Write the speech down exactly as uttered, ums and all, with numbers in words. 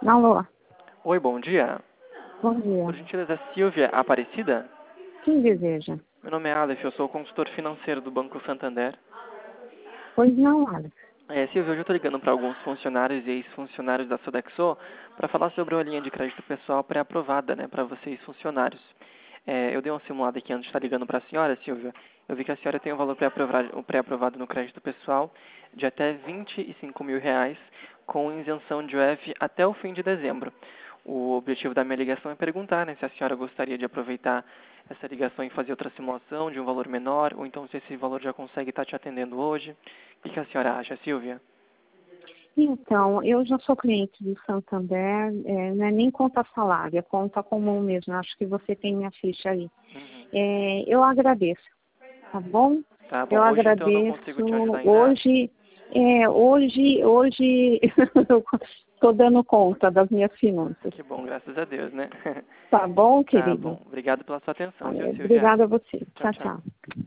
Alô, Oi, bom dia. bom dia. Por gentileza, Silvia Aparecida? Quem deseja? Meu nome é Aleph, eu sou consultor financeiro do Banco Santander. Pois não, Alex. É, Silvia, hoje eu estou ligando para alguns funcionários e ex-funcionários da Sodexo para falar sobre uma linha de crédito pessoal pré-aprovada, né, para vocês funcionários. É, eu dei uma simulada aqui antes de estar ligando para a senhora, Silvia. Eu vi que a senhora tem um valor pré-aprovado, um pré-aprovado no crédito pessoal de até vinte e cinco mil reais, com isenção de U F até o fim de dezembro. O objetivo da minha ligação é perguntar, né, se a senhora gostaria de aproveitar essa ligação e fazer outra simulação de um valor menor, ou então se esse valor já consegue estar te atendendo hoje. O que a senhora acha, Silvia? Então, eu já sou cliente do Santander, é, não é nem conta salário, é conta comum mesmo. Acho que você tem minha ficha aí. Uhum. É, eu agradeço, tá bom? Tá bom, Eu hoje então eu não agradeço. consigo te ajudar em nada. Hoje, é, hoje, hoje eu estou dando conta das minhas finanças. Que bom, graças a Deus, né? Tá bom, Tá querido? bom. Obrigado pela sua atenção, viu, Olha, Silvia? obrigada a você. Tchau, Tchau, tchau. tchau.